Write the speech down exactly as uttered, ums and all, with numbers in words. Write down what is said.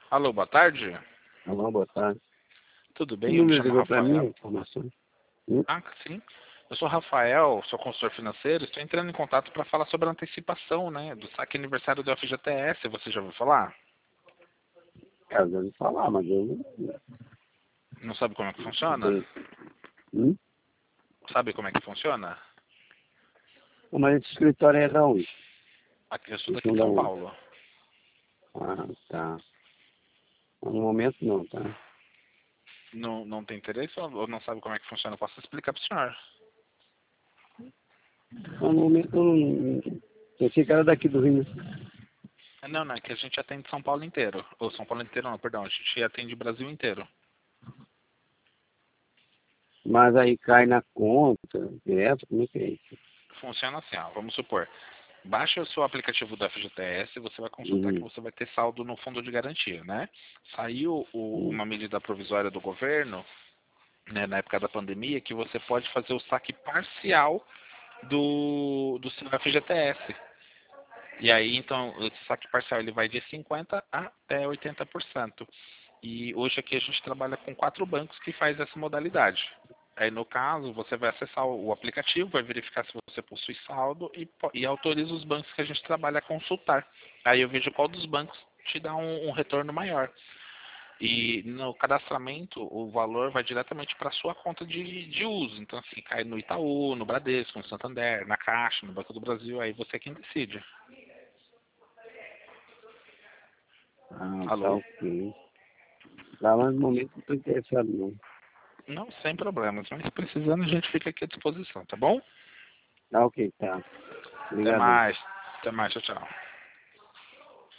Alô, boa tarde. Alô, boa tarde. Tudo O bem? Eu me número chamo ligou para mim, a Rafael. informação. Hum? Ah, sim. Eu sou Rafael, sou consultor financeiro. Estou entrando em contato para falar sobre a antecipação, né, do saque aniversário do F G T S. Você já ouviu falar? É, eu já ouvi falar, mas eu não Não sabe como é que não funciona? sei. Hum? Sabe como é que funciona? Pô, mas esse escritório é da onde? Aqui, eu sou Vocês daqui são de da São onde? Paulo. Ah, tá. No momento não, tá? Não, não tem interesse ou ou não sabe como é que funciona? Eu posso explicar para o senhor. No momento eu não... Pensei que era daqui do Rio. Não, não, é que a gente atende São Paulo inteiro. Ou São Paulo inteiro não, perdão. A gente atende o Brasil inteiro. Mas aí cai na conta, direto, como é que é isso? Funciona assim, ó. Vamos supor. Baixa o seu aplicativo do F G T S, você vai consultar que Uhum. você vai ter saldo no fundo de garantia, né? Saiu o- Uhum. uma medida provisória do governo, né, na época da pandemia, que você pode fazer o saque parcial do, do seu F G T S. E aí, então, esse saque parcial ele vai de cinquenta por cento até oitenta por cento. E hoje aqui a gente trabalha com quatro bancos que faz essa modalidade. Aí, no caso, você vai acessar o aplicativo, vai verificar se você possui saldo e, po- e autoriza os bancos que a gente trabalha a consultar. Aí eu vejo qual dos bancos te dá um, um retorno maior. E no cadastramento, o valor vai diretamente para a sua conta de, de uso. Então, assim, cai no Itaú, no Bradesco, no Santander, na Caixa, no Banco do Brasil, aí você é quem decide. Ah, tá Alô? ok. Lá, mas no momento não estou interessado não. Não, sem problemas. Mas precisando, a gente fica aqui à disposição, tá bom? Tá ok, tá. Até Obrigadão. mais. Até mais. Tchau, tchau.